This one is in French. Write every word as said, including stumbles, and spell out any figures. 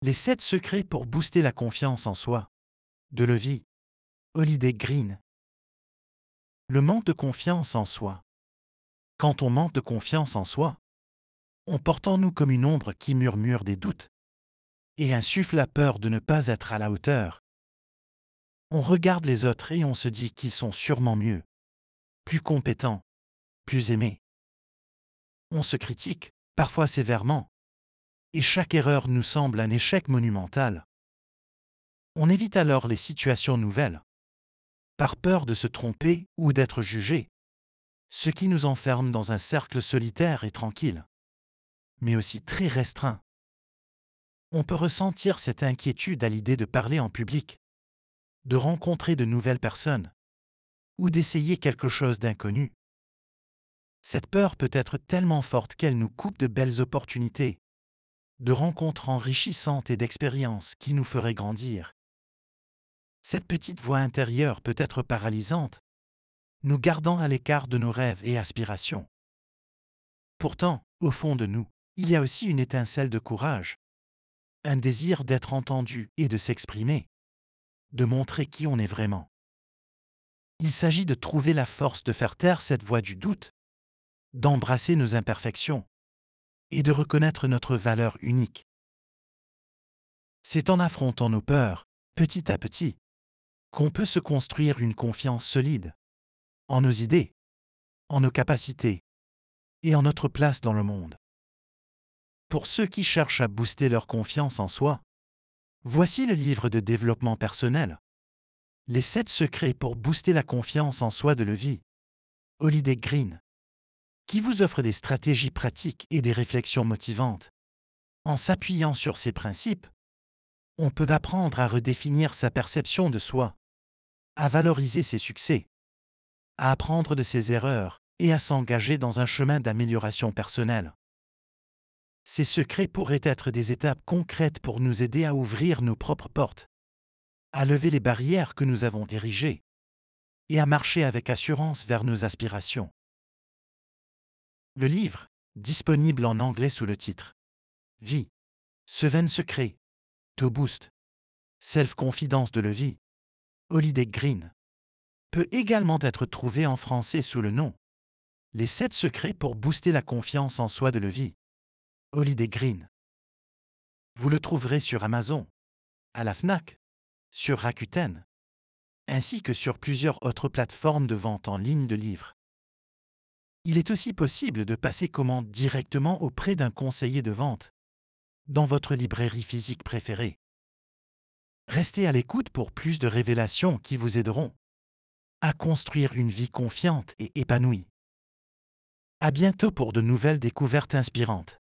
Les sept secrets pour booster la confiance en soi. De Levi. Holiday Green. Le manque de confiance en soi. Quand on manque de confiance en soi, on porte en nous comme une ombre qui murmure des doutes et insuffle la peur de ne pas être à la hauteur. On regarde les autres et on se dit qu'ils sont sûrement mieux, plus compétents, plus aimés. On se critique, parfois sévèrement, et chaque erreur nous semble un échec monumental. On évite alors les situations nouvelles, par peur de se tromper ou d'être jugé, ce qui nous enferme dans un cercle solitaire et tranquille, mais aussi très restreint. On peut ressentir cette inquiétude à l'idée de parler en public, de rencontrer de nouvelles personnes, ou d'essayer quelque chose d'inconnu. Cette peur peut être tellement forte qu'elle nous coupe de belles opportunités, de rencontres enrichissantes et d'expériences qui nous feraient grandir. Cette petite voix intérieure peut être paralysante, nous gardant à l'écart de nos rêves et aspirations. Pourtant, au fond de nous, il y a aussi une étincelle de courage, un désir d'être entendu et de s'exprimer, de montrer qui on est vraiment. Il s'agit de trouver la force de faire taire cette voix du doute, d'embrasser nos imperfections et de reconnaître notre valeur unique. C'est en affrontant nos peurs, petit à petit, qu'on peut se construire une confiance solide en nos idées, en nos capacités et en notre place dans le monde. Pour ceux qui cherchent à booster leur confiance en soi, voici le livre de développement personnel. Les sept secrets pour booster la confiance en soi de Levi. Holiday Green, qui vous offre des stratégies pratiques et des réflexions motivantes. En s'appuyant sur ces principes, on peut apprendre à redéfinir sa perception de soi, à valoriser ses succès, à apprendre de ses erreurs et à s'engager dans un chemin d'amélioration personnelle. Ces secrets pourraient être des étapes concrètes pour nous aider à ouvrir nos propres portes, à lever les barrières que nous avons érigées et à marcher avec assurance vers nos aspirations. Le livre, disponible en anglais sous le titre « Vie, Seven Secrets, to Boost, Self-Confidence de Levi, Holiday Green », peut également être trouvé en français sous le nom « Les sept secrets pour booster la confiance en soi de Levi, Holiday Green ». Vous le trouverez sur Amazon, à la Fnac, sur Rakuten, ainsi que sur plusieurs autres plateformes de vente en ligne de livres. Il est aussi possible de passer commande directement auprès d'un conseiller de vente, dans votre librairie physique préférée. Restez à l'écoute pour plus de révélations qui vous aideront à construire une vie confiante et épanouie. À bientôt pour de nouvelles découvertes inspirantes.